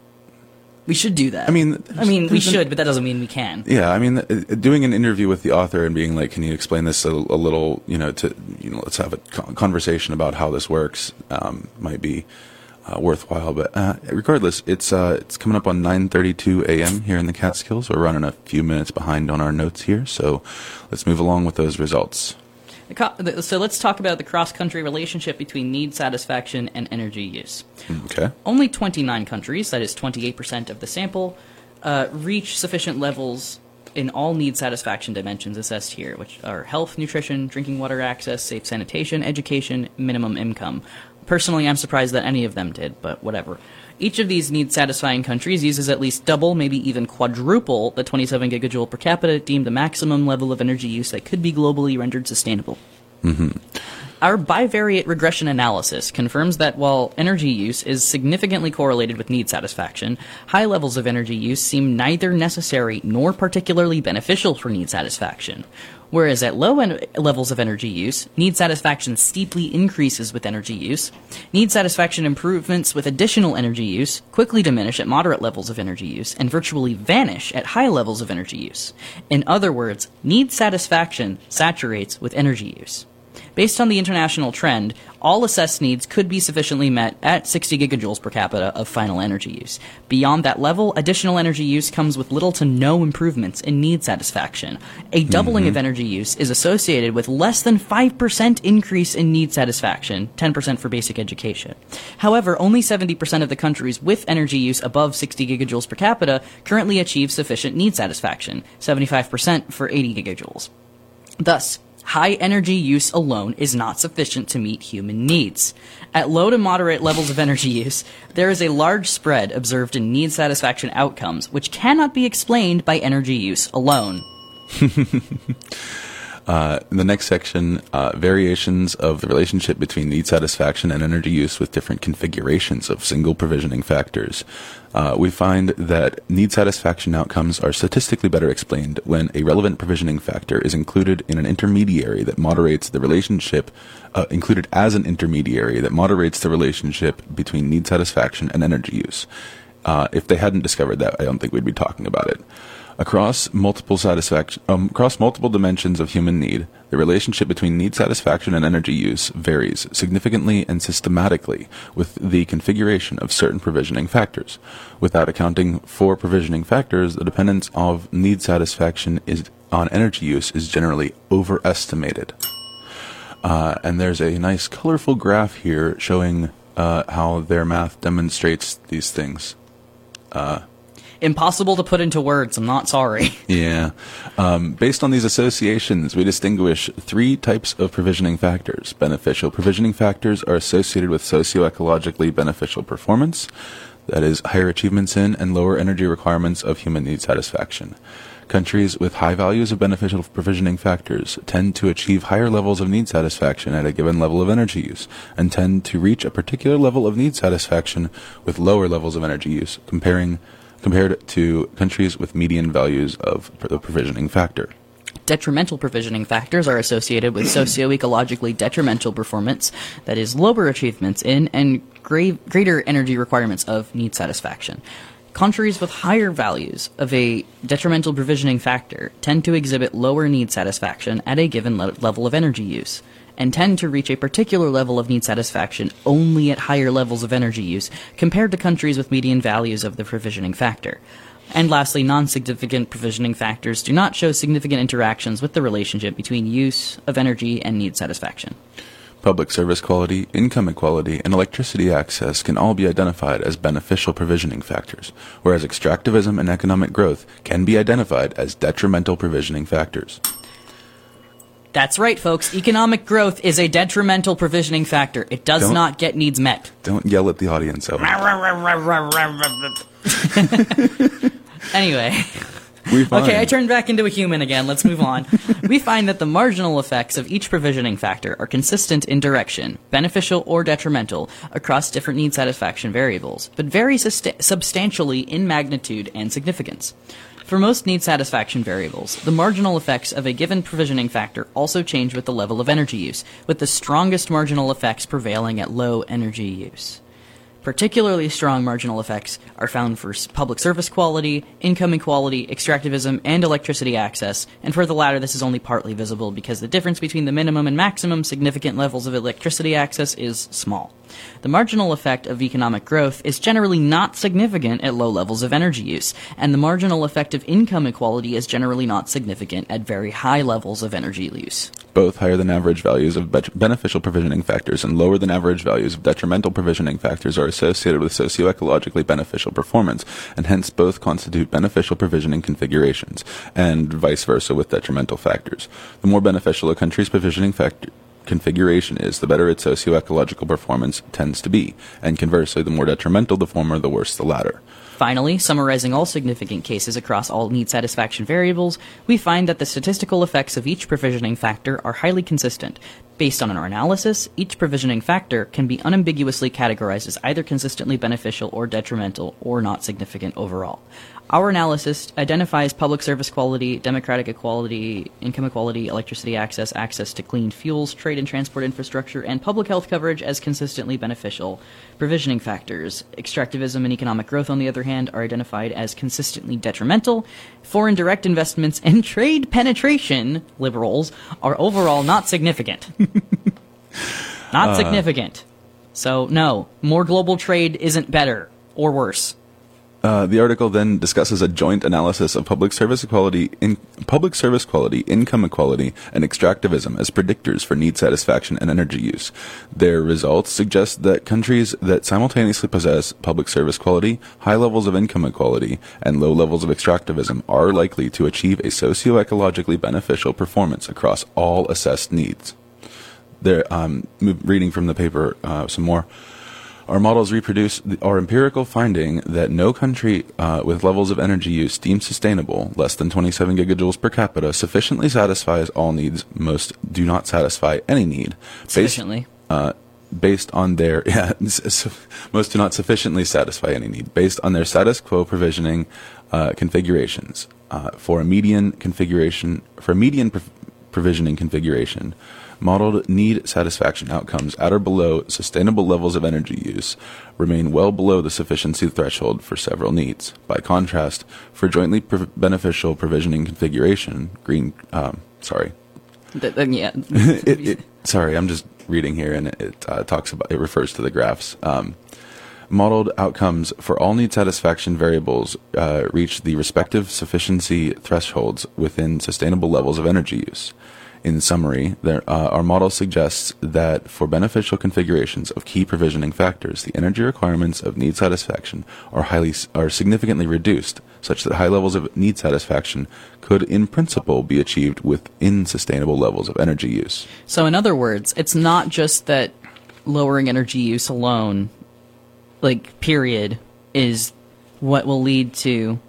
We should do that. I mean, I mean, we there's an- should, but that doesn't mean we can. Yeah, I mean, uh, doing an interview with the author and being like, "Can you explain this a, a little?" You know, to you know, let's have a con- conversation about how this works. Um, might be uh, worthwhile. But uh, regardless, it's uh, it's coming up on nine thirty-two a.m. here in the Catskills. We're running a few minutes behind on our notes here, so let's move along with those results. The co- the- So let's talk about the cross-country relationship between need satisfaction and energy use. Okay. Only twenty-nine countries, that is twenty-eight percent of the sample, uh, reach sufficient levels in all need satisfaction dimensions assessed here, which are health, nutrition, drinking water access, safe sanitation, education, minimum income. Personally, I'm surprised that any of them did, but whatever. Each of these need-satisfying countries uses at least double, maybe even quadruple, the twenty-seven gigajoule per capita deemed the maximum level of energy use that could be globally rendered sustainable. Mm-hmm. Our bivariate regression analysis confirms that while energy use is significantly correlated with need satisfaction, high levels of energy use seem neither necessary nor particularly beneficial for need satisfaction. Whereas at low en- levels of energy use, need satisfaction steeply increases with energy use. Need satisfaction improvements with additional energy use quickly diminish at moderate levels of energy use and virtually vanish at high levels of energy use. In other words, need satisfaction saturates with energy use. Based on the international trend, all assessed needs could be sufficiently met at sixty gigajoules per capita of final energy use. Beyond that level, additional energy use comes with little to no improvements in need satisfaction. A doubling Mm-hmm. of energy use is associated with less than five percent increase in need satisfaction, ten percent for basic education. However, only seventy percent of the countries with energy use above sixty gigajoules per capita currently achieve sufficient need satisfaction, seventy-five percent for eighty gigajoules. Thus, high energy use alone is not sufficient to meet human needs. At low to moderate levels of energy use, there is a large spread observed in need satisfaction outcomes, which cannot be explained by energy use alone. Uh, in the next section, uh, variations of the relationship between need satisfaction and energy use with different configurations of single provisioning factors. Uh, we find that need satisfaction outcomes are statistically better explained when a relevant provisioning factor is included in an intermediary that moderates the relationship, uh, included as an intermediary that moderates the relationship between need satisfaction and energy use. Uh, if they hadn't discovered that, I don't think we'd be talking about it. Across multiple satisfaction, um, across multiple dimensions of human need, the relationship between need satisfaction and energy use varies significantly and systematically with the configuration of certain provisioning factors. Without accounting for provisioning factors, the dependence of need satisfaction is on energy use is generally overestimated. Uh, and there's a nice colorful graph here showing uh, how their math demonstrates these things. Uh, Impossible to put into words, I'm not sorry. Yeah. Um, based on these associations, we distinguish three types of provisioning factors. Beneficial provisioning factors are associated with socioecologically beneficial performance, that is, higher achievements in and lower energy requirements of human need satisfaction. Countries with high values of beneficial provisioning factors tend to achieve higher levels of need satisfaction at a given level of energy use, and tend to reach a particular level of need satisfaction with lower levels of energy use, comparing compared to countries with median values of the provisioning factor. Detrimental provisioning factors are associated with socioecologically detrimental performance, that is, lower achievements in and gra- greater energy requirements of need satisfaction. Countries with higher values of a detrimental provisioning factor tend to exhibit lower need satisfaction at a given le- level of energy use. and tend to reach a particular level of need satisfaction only at higher levels of energy use compared to countries with median values of the provisioning factor. And lastly, non-significant provisioning factors do not show significant interactions with the relationship between use of energy and need satisfaction. Public service quality, income equality, and electricity access can all be identified as beneficial provisioning factors, whereas extractivism and economic growth can be identified as detrimental provisioning factors. That's right, folks. Economic growth is a detrimental provisioning factor. It does Don't- not get needs met. Don't yell at the audience, Owen. Anyway. We find, Okay, I turned back into a human again. Let's move on. We find that the marginal effects of each provisioning factor are consistent in direction, beneficial or detrimental, across different need satisfaction variables, but vary sust- substantially in magnitude and significance. For most need satisfaction variables, the marginal effects of a given provisioning factor also change with the level of energy use, with the strongest marginal effects prevailing at low energy use. Particularly strong marginal effects are found for public service quality, income equality, extractivism, and electricity access, and for the latter this is only partly visible because the difference between the minimum and maximum significant levels of electricity access is small. The marginal effect of economic growth is generally not significant at low levels of energy use, and the marginal effect of income equality is generally not significant at very high levels of energy use. both higher than average values of bet- beneficial provisioning factors and lower than average values of detrimental provisioning factors are associated with socioecologically beneficial performance, and hence both constitute beneficial provisioning configurations, and vice versa with detrimental factors. The more beneficial a country's provisioning factor configuration is, the better its socio-ecological performance tends to be, and conversely, the more detrimental the former, the worse the latter. Finally, summarizing all significant cases across all need satisfaction variables, we find that the statistical effects of each provisioning factor are highly consistent. Based on our analysis, each provisioning factor can be unambiguously categorized as either consistently beneficial or detrimental or not significant overall. Our analysis identifies public service quality, democratic equality, income equality, electricity access, access to clean fuels, trade and transport infrastructure, and public health coverage as consistently beneficial provisioning factors. Extractivism and economic growth, on the other hand, are identified as consistently detrimental. Foreign direct investments and trade penetration, liberals, are overall not significant. Not uh. significant. So, no, more global trade isn't better or worse. Uh, the article then discusses a joint analysis of public service equality, in, public service quality, income equality, and extractivism as predictors for need satisfaction and energy use. Their results suggest that countries that simultaneously possess public service quality, high levels of income equality, and low levels of extractivism are likely to achieve a socio-ecologically beneficial performance across all assessed needs. There, um, reading from the paper uh, some more. Our models reproduce the, our empirical finding that no country uh, with levels of energy use deemed sustainable, less than twenty-seven gigajoules per capita, sufficiently satisfies all needs. Most do not satisfy any need. Sufficiently. Based, uh, based on their yeah, most do not sufficiently satisfy any need based on their status quo provisioning uh, configurations. Uh, for a median configuration, for a median pro- provisioning configuration. Modeled need satisfaction outcomes at or below sustainable levels of energy use remain well below the sufficiency threshold for several needs. By contrast, for jointly pro- beneficial provisioning configuration, green, um, sorry. The, the, yeah. it, it, sorry, I'm just reading here, and it, it uh, talks about, it refers to the graphs. Um, modeled outcomes for all need satisfaction variables uh, reach the respective sufficiency thresholds within sustainable levels of energy use. In summary, there, uh, our model suggests that for beneficial configurations of key provisioning factors, the energy requirements of need satisfaction are highly are significantly reduced, such that high levels of need satisfaction could, in principle, be achieved within sustainable levels of energy use. So, in other words, it's not just that lowering energy use alone, like, period, is what will lead to.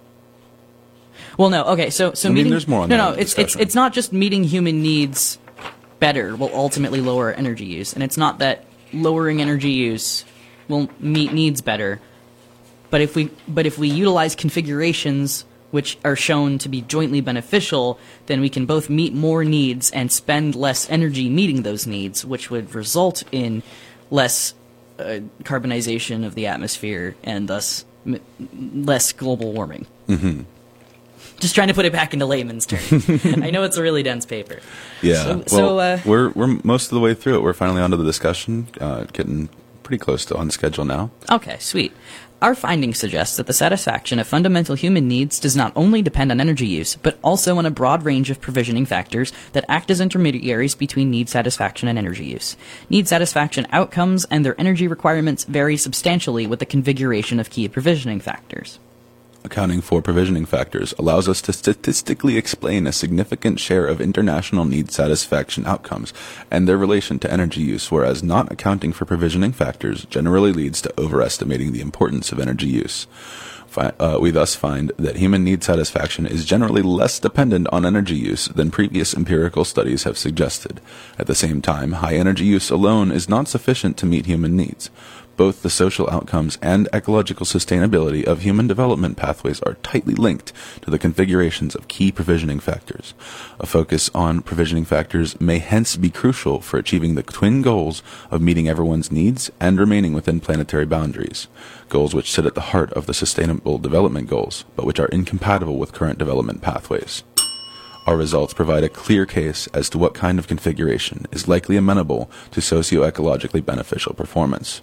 Well, no. Okay, so so I mean, meeting there's more on no, that no. in the It's it's discussion. it's not just meeting human needs better will ultimately lower energy use, and it's not that lowering energy use will meet needs better. But if we but if we utilize configurations which are shown to be jointly beneficial, then we can both meet more needs and spend less energy meeting those needs, which would result in less uh, carbonization of the atmosphere and thus m- less global warming. Mm-hmm. Just trying to put it back into layman's terms. I know it's a really dense paper. Yeah. So, well, so uh, we're we're most of the way through it. We're finally onto the discussion, uh, getting pretty close to on schedule now. Okay, sweet. Our findings suggest that the satisfaction of fundamental human needs does not only depend on energy use, but also on a broad range of provisioning factors that act as intermediaries between need satisfaction and energy use. Need satisfaction outcomes and their energy requirements vary substantially with the configuration of key provisioning factors. Accounting for provisioning factors allows us to statistically explain a significant share of international need satisfaction outcomes and their relation to energy use, whereas not accounting for provisioning factors generally leads to overestimating the importance of energy use. Fi- uh, we thus find that human need satisfaction is generally less dependent on energy use than previous empirical studies have suggested. At the same time, high energy use alone is not sufficient to meet human needs. Both the social outcomes and ecological sustainability of human development pathways are tightly linked to the configurations of key provisioning factors. A focus on provisioning factors may hence be crucial for achieving the twin goals of meeting everyone's needs and remaining within planetary boundaries, goals which sit at the heart of the Sustainable Development Goals, but which are incompatible with current development pathways. Our results provide a clear case as to what kind of configuration is likely amenable to socio-ecologically beneficial performance.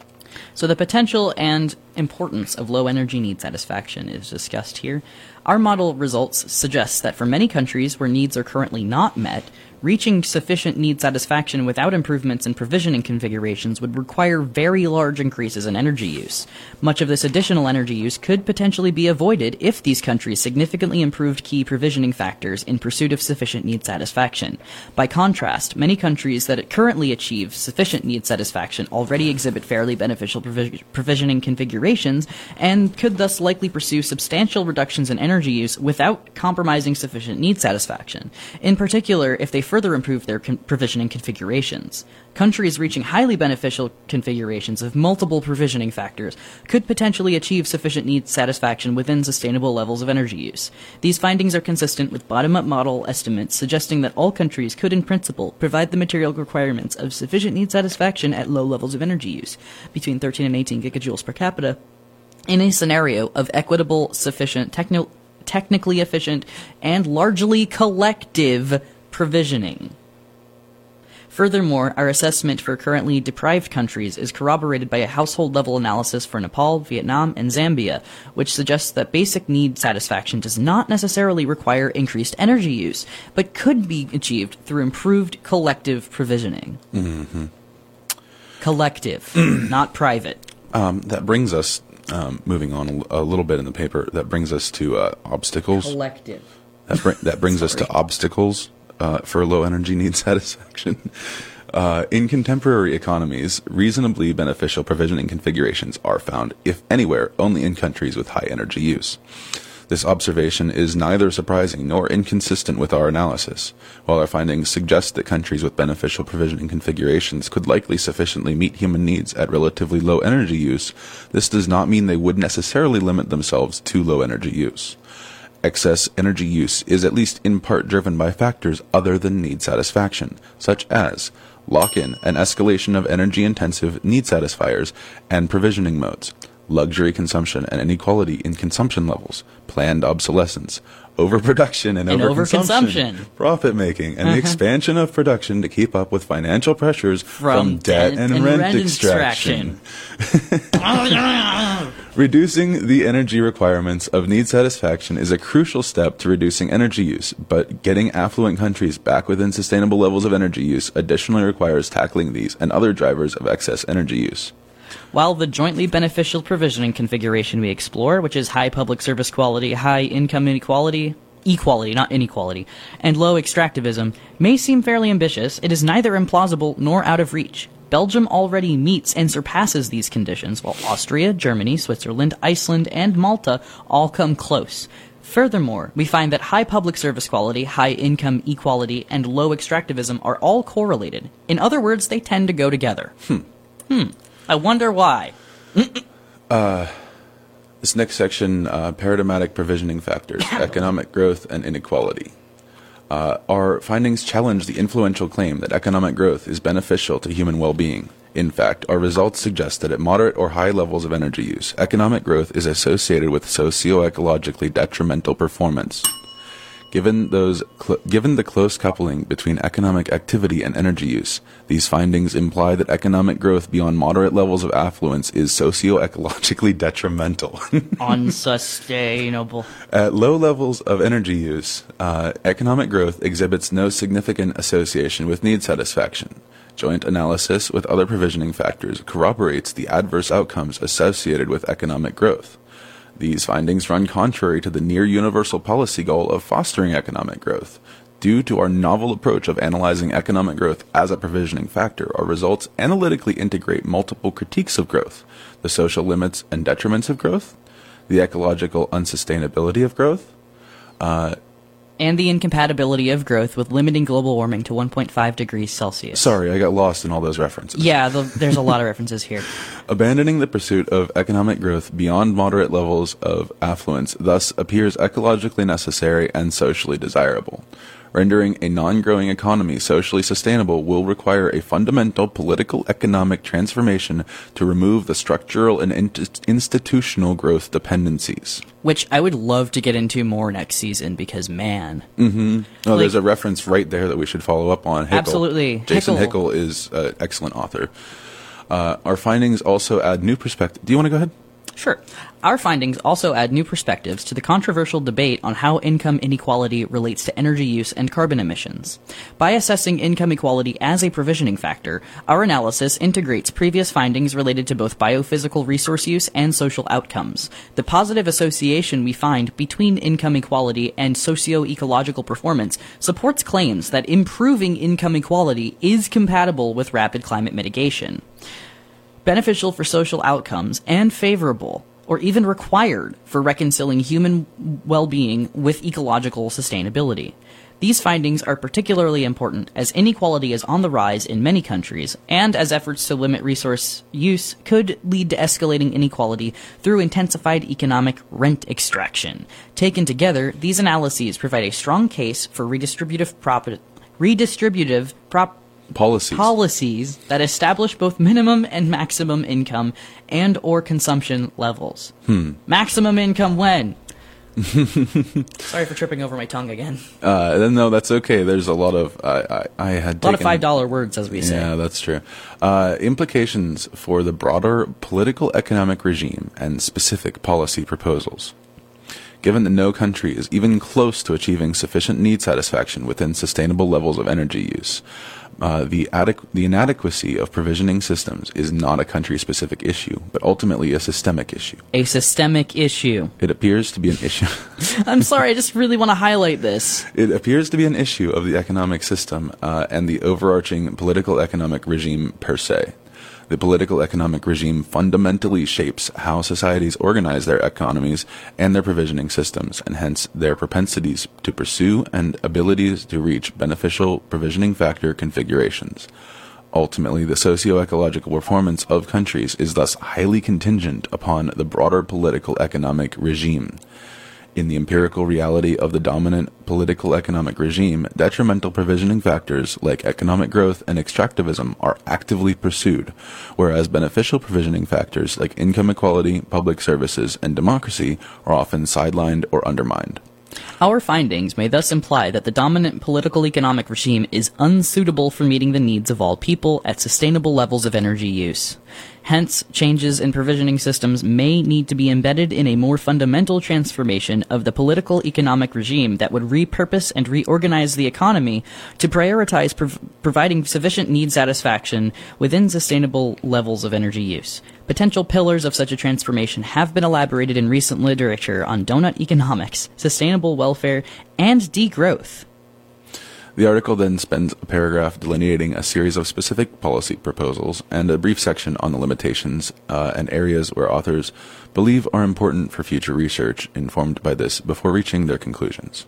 So the potential and importance of low energy need satisfaction is discussed here. Our model results suggest that for many countries where needs are currently not met, reaching sufficient need satisfaction without improvements in provisioning configurations would require very large increases in energy use. Much of this additional energy use could potentially be avoided if these countries significantly improved key provisioning factors in pursuit of sufficient need satisfaction. By contrast, many countries that currently achieve sufficient need satisfaction already exhibit fairly beneficial provi- provisioning configurations and could thus likely pursue substantial reductions in energy use without compromising sufficient need satisfaction. In particular, if they further improve their con- provisioning configurations. Countries reaching highly beneficial configurations of multiple provisioning factors could potentially achieve sufficient need satisfaction within sustainable levels of energy use. These findings are consistent with bottom-up model estimates suggesting that all countries could in principle provide the material requirements of sufficient need satisfaction at low levels of energy use, between thirteen and eighteen gigajoules per capita, in a scenario of equitable, sufficient, techni- technically efficient, and largely collective provisioning. Furthermore, our assessment for currently deprived countries is corroborated by a household-level analysis for Nepal, Vietnam, and Zambia, which suggests that basic need satisfaction does not necessarily require increased energy use, but could be achieved through improved collective provisioning. Mm-hmm. Collective, not private. Um, that brings us, um, moving on a, a little bit in the paper, that brings us to uh, obstacles. Collective. That, br- that brings us to obstacles uh, for low energy need satisfaction. Uh, in contemporary economies, reasonably beneficial provisioning configurations are found, if anywhere, only in countries with high energy use. This observation is neither surprising nor inconsistent with our analysis. While our findings suggest that countries with beneficial provisioning configurations could likely sufficiently meet human needs at relatively low energy use, this does not mean they would necessarily limit themselves to low energy use. Excess energy use is at least in part driven by factors other than need satisfaction, such as lock-in and escalation of energy-intensive need satisfiers and provisioning modes, luxury consumption and inequality in consumption levels, planned obsolescence, overproduction and, and overconsumption, overconsumption. profit-making, and the expansion of production to keep up with financial pressures from, From debt debt and, and rent, rent extraction. extraction. Reducing the energy requirements of need satisfaction is a crucial step to reducing energy use, but getting affluent countries back within sustainable levels of energy use additionally requires tackling these and other drivers of excess energy use. While the jointly beneficial provisioning configuration we explore, which is high public service quality, high income inequality, equality, not inequality, and low extractivism, may seem fairly ambitious, it is neither implausible nor out of reach. Belgium already meets and surpasses these conditions, while Austria, Germany, Switzerland, Iceland, and Malta all come close. Furthermore, we find that high public service quality, high income equality, and low extractivism are all correlated. In other words, they tend to go together. Hmm. Hmm. I wonder why. uh, this next section, uh, paradigmatic provisioning factors, economic growth and inequality. Uh, our findings challenge the influential claim that economic growth is beneficial to human well-being. In fact, our results suggest that at moderate or high levels of energy use, economic growth is associated with socio-ecologically detrimental performance. Given those, cl- given the close coupling between economic activity and energy use, these findings imply that economic growth beyond moderate levels of affluence is socio-ecologically detrimental. Unsustainable. At low levels of energy use, uh, economic growth exhibits no significant association with need satisfaction. Joint analysis with other provisioning factors corroborates the adverse outcomes associated with economic growth. These findings run contrary to the near-universal policy goal of fostering economic growth. Due to our novel approach of analyzing economic growth as a provisioning factor, our results analytically integrate multiple critiques of growth: the social limits and detriments of growth, the ecological unsustainability of growth, uh, and the incompatibility of growth with limiting global warming to one point five degrees Celsius. Sorry, I got lost in all those references. Yeah, the, there's a lot of references here. Abandoning the pursuit of economic growth beyond moderate levels of affluence thus appears ecologically necessary and socially desirable. Rendering a non-growing economy socially sustainable will require a fundamental political economic transformation to remove the structural and in- institutional growth dependencies. Which I would love to get into more next season because, man. Mm-hmm. Oh, Like- there's a reference right there that we should follow up on. Hickel. Absolutely. Jason Hickel. Hickel is an excellent author. Uh, our findings also add new perspective. Do you want to go ahead? Sure. Our findings also add new perspectives to the controversial debate on how income inequality relates to energy use and carbon emissions. By assessing income equality as a provisioning factor, our analysis integrates previous findings related to both biophysical resource use and social outcomes. The positive association we find between income equality and socio-ecological performance supports claims that improving income equality is compatible with rapid climate mitigation, beneficial for social outcomes, and favorable, or even required, for reconciling human well-being with ecological sustainability. These findings are particularly important as inequality is on the rise in many countries, and as efforts to limit resource use could lead to escalating inequality through intensified economic rent extraction. Taken together, these analyses provide a strong case for redistributive prop- redistributive prop- Policies. policies that establish both minimum and maximum income and or consumption levels. Hmm. Maximum income when? Sorry for tripping over my tongue again. Uh, then no, that's okay. There's a lot of I I, I had A lot taken, of five dollar words, as we say. Yeah, that's true. Uh, implications for the broader political economic regime and specific policy proposals. Given that no country is even close to achieving sufficient need satisfaction within sustainable levels of energy use, uh, the, adequ- the inadequacy of provisioning systems is not a country-specific issue, but ultimately a systemic issue. A systemic issue. It appears to be an issue. I'm sorry, I just really want to highlight this. It appears to be an issue of the economic system uh, and the overarching political economic regime per se. The political economic regime fundamentally shapes how societies organize their economies and their provisioning systems, and hence their propensities to pursue and abilities to reach beneficial provisioning factor configurations. Ultimately, the socio-ecological performance of countries is thus highly contingent upon the broader political economic regime. In the empirical reality of the dominant political economic regime, detrimental provisioning factors like economic growth and extractivism are actively pursued, whereas beneficial provisioning factors like income equality, public services, and democracy are often sidelined or undermined. Our findings may thus imply that the dominant political economic regime is unsuitable for meeting the needs of all people at sustainable levels of energy use. Hence, changes in provisioning systems may need to be embedded in a more fundamental transformation of the political economic regime that would repurpose and reorganize the economy to prioritize prov- providing sufficient need satisfaction within sustainable levels of energy use. Potential pillars of such a transformation have been elaborated in recent literature on donut economics, sustainable welfare, and degrowth. The article then spends a paragraph delineating a series of specific policy proposals and a brief section on the limitations uh, and areas where authors believe are important for future research informed by this before reaching their conclusions.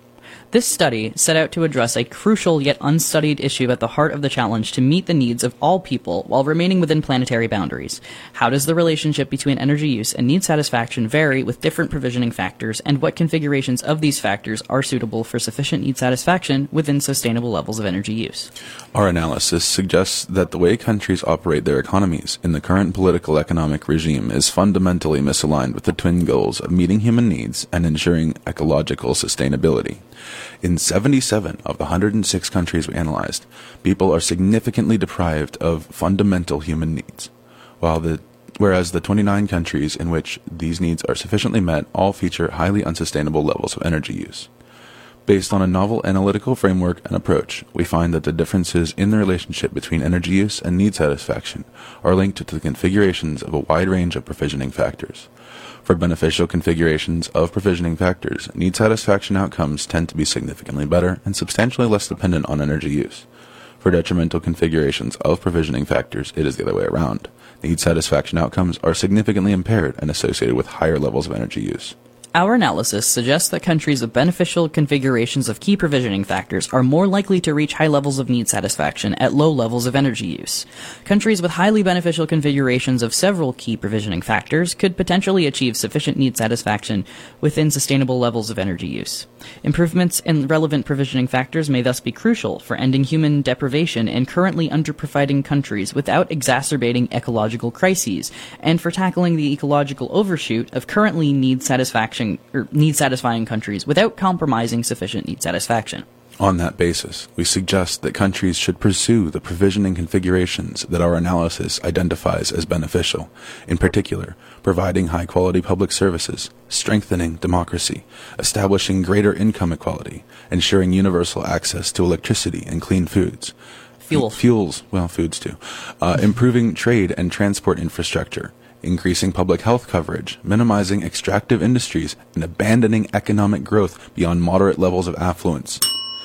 This study set out to address a crucial yet unstudied issue at the heart of the challenge to meet the needs of all people while remaining within planetary boundaries. How does the relationship between energy use and need satisfaction vary with different provisioning factors, and what configurations of these factors are suitable for sufficient need satisfaction within sustainable levels of energy use? Our analysis suggests that the way countries operate their economies in the current political economic regime is fundamentally misaligned with the twin goals of meeting human needs and ensuring ecological sustainability. In seventy-seven of the one hundred six countries we analyzed, people are significantly deprived of fundamental human needs, while the whereas the twenty-nine countries in which these needs are sufficiently met all feature highly unsustainable levels of energy use. Based on a novel analytical framework and approach, we find that the differences in the relationship between energy use and need satisfaction are linked to the configurations of a wide range of provisioning factors. For beneficial configurations of provisioning factors, need satisfaction outcomes tend to be significantly better and substantially less dependent on energy use. For detrimental configurations of provisioning factors, it is the other way around. Need satisfaction outcomes are significantly impaired and associated with higher levels of energy use. Our analysis suggests that countries with beneficial configurations of key provisioning factors are more likely to reach high levels of need satisfaction at low levels of energy use. Countries with highly beneficial configurations of several key provisioning factors could potentially achieve sufficient need satisfaction within sustainable levels of energy use. Improvements in relevant provisioning factors may thus be crucial for ending human deprivation in currently underproviding countries without exacerbating ecological crises, and for tackling the ecological overshoot of currently need satisfaction or need satisfying countries without compromising sufficient need satisfaction. On that basis, we suggest that countries should pursue the provisioning configurations that our analysis identifies as beneficial, in particular, providing high-quality public services, strengthening democracy, establishing greater income equality, ensuring universal access to electricity and clean foods, Fuels. Fuels, well, foods too, uh, improving trade and transport infrastructure, increasing public health coverage, minimizing extractive industries, and abandoning economic growth beyond moderate levels of affluence.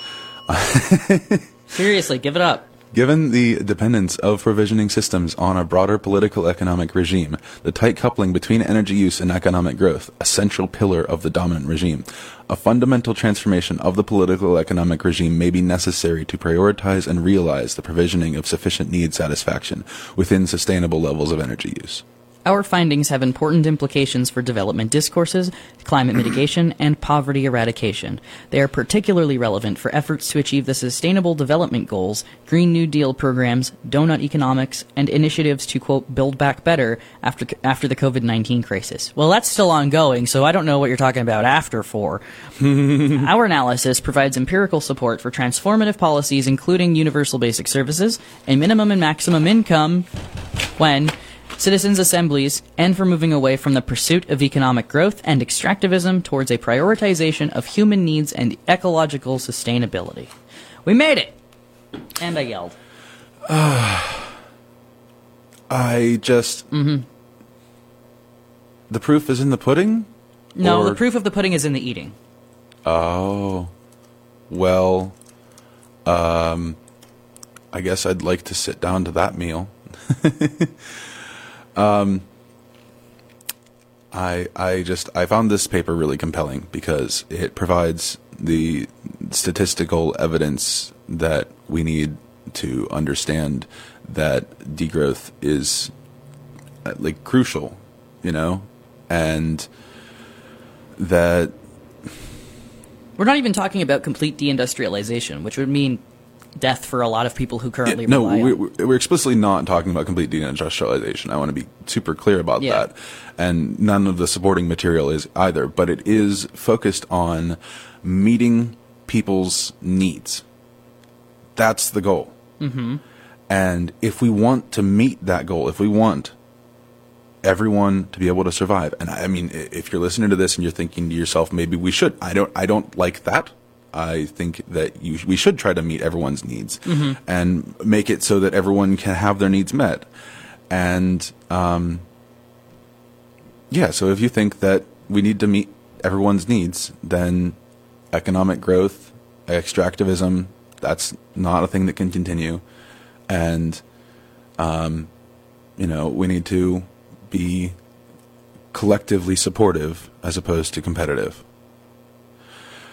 Seriously, give it up. Given the dependence of provisioning systems on a broader political economic regime, the tight coupling between energy use and economic growth, a central pillar of the dominant regime, a fundamental transformation of the political economic regime may be necessary to prioritize and realize the provisioning of sufficient need satisfaction within sustainable levels of energy use. Our findings have important implications for development discourses, climate mitigation, and poverty eradication. They are particularly relevant for efforts to achieve the Sustainable Development Goals, Green New Deal programs, donut economics, and initiatives to, quote, build back better after after the COVID nineteen crisis. Well, that's still ongoing, so I don't know what you're talking about after for. Our analysis provides empirical support for transformative policies including universal basic services, a minimum and maximum income when citizens' assemblies, and for moving away from the pursuit of economic growth and extractivism towards a prioritization of human needs and ecological sustainability. We made it! And I yelled. Uh, I just... Mm-hmm. The proof is in the pudding? No, or? The proof of the pudding is in the eating. Oh. Well, um, I guess I'd like to sit down to that meal. Um, I I just I found this paper really compelling because it provides the statistical evidence that we need to understand that degrowth is uh, like crucial, you know, and that we're not even talking about complete deindustrialization, which would mean death for a lot of people who currently yeah, no, rely we, on. we're explicitly not talking about complete deindustrialization. I want to be super clear about Yeah. that. And none of the supporting material is either, but it is focused on meeting people's needs. That's the goal. Mm-hmm. And if we want to meet that goal, if we want everyone to be able to survive, and I mean, if you're listening to this and you're thinking to yourself, maybe we should, I don't, I don't like that. I think that you, we should try to meet everyone's needs mm-hmm. and make it so that everyone can have their needs met. And, um, yeah, so if you think that we need to meet everyone's needs, then economic growth, extractivism, that's not a thing that can continue. And, um, you know, we need to be collectively supportive as opposed to competitive.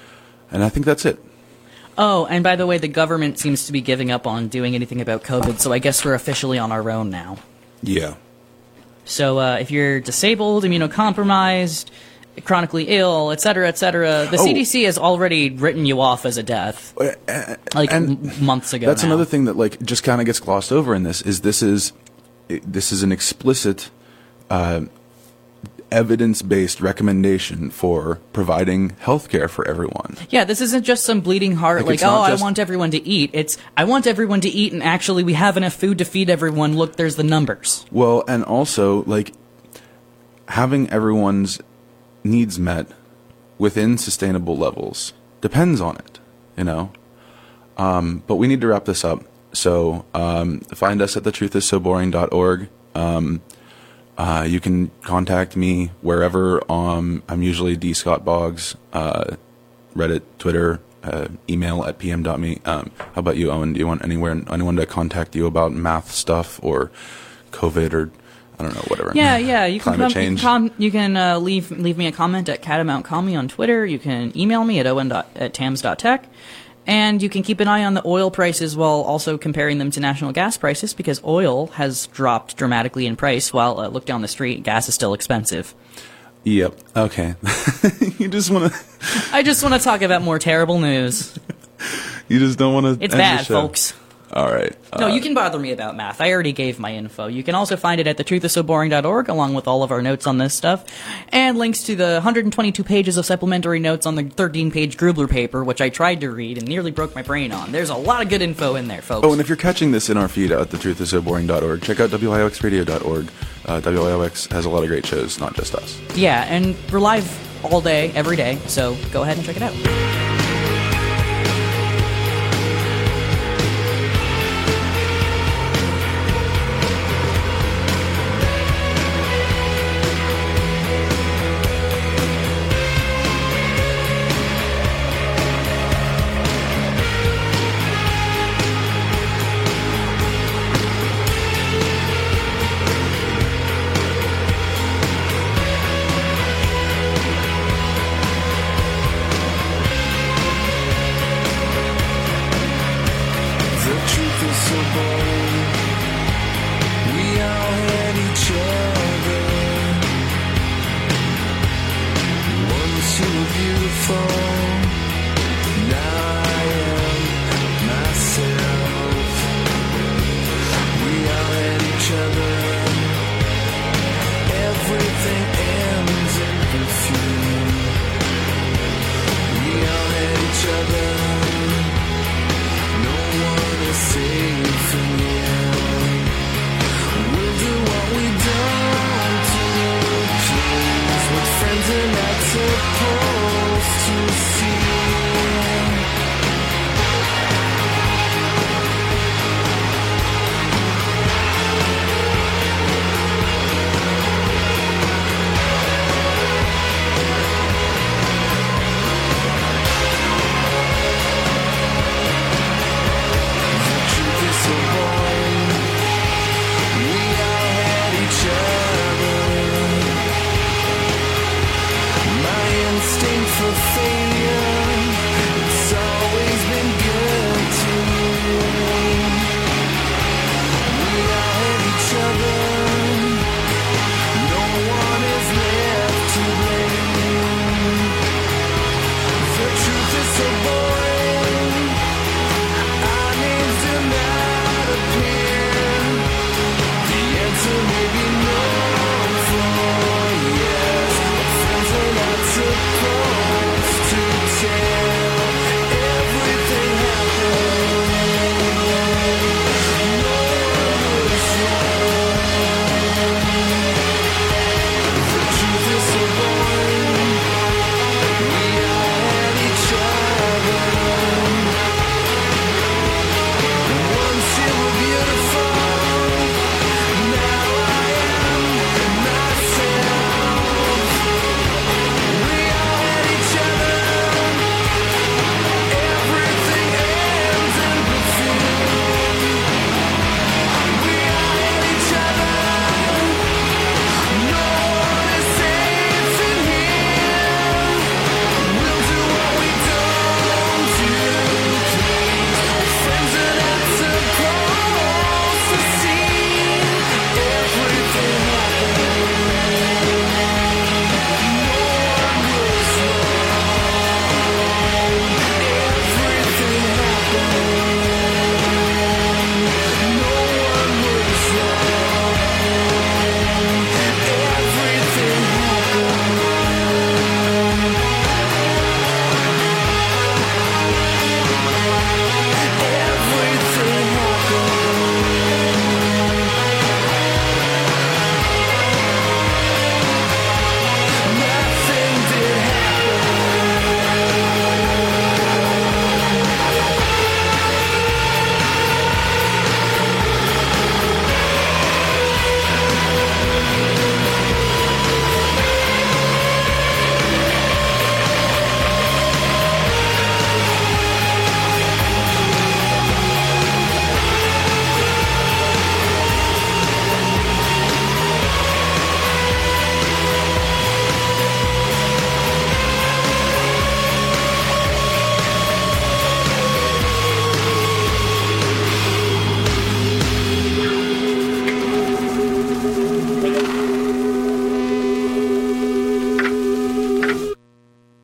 And I think that's it. Oh, and by the way, the government seems to be giving up on doing anything about COVID, so I guess we're officially on our own now. Yeah. So uh, if you're disabled, immunocompromised, chronically ill, et cetera, et cetera, the Oh. C D C has already written you off as a death, like and m- months ago. That's now. another thing that like just kind of gets glossed over in this is this is this is an explicit uh, evidence-based recommendation for providing health care for everyone. Yeah, this isn't just some bleeding heart, Like, like, it's oh, not I just- want everyone to eat. It's, I want everyone to eat, and actually we have enough food to feed everyone. Look, there's the numbers. Well, and also like having everyone's needs met within sustainable levels depends on it, you know. Um, but we need to wrap this up. So um, find us at the truth is so boring dot org. Um, uh, you can contact me wherever. Um, I'm usually D Scott Boggs, uh, Reddit, Twitter, uh, email at p m dot me. Um, how about you, Owen? Do you want anywhere anyone to contact you about math stuff or COVID or I don't know, whatever. Yeah, yeah. You can Climate come, you can, change. com- you can uh, leave leave me a comment at Catamount Call Me on Twitter. You can email me at owen dot, at tams dot tech. And you can keep an eye on the oil prices while also comparing them to national gas prices because oil has dropped dramatically in price while, uh, look down the street, gas is still expensive. Yep. Okay. You just want to. I just want to talk about more terrible news. You just don't want to. It's bad, folks. All right. No, Uh, you can bother me about math. I already gave my info. You can also find it at the truth is so boring dot org, along with all of our notes on this stuff, and links to the one hundred twenty-two pages of supplementary notes on the thirteen-page Grubler paper, which I tried to read and nearly broke my brain on. There's a lot of good info in there, folks. Oh, and if you're catching this in our feed at the truth is so boring dot org, check out w i o x radio dot org. Uh, W I O X has a lot of great shows, not just us. Yeah, and we're live all day, every day, so go ahead and check it out.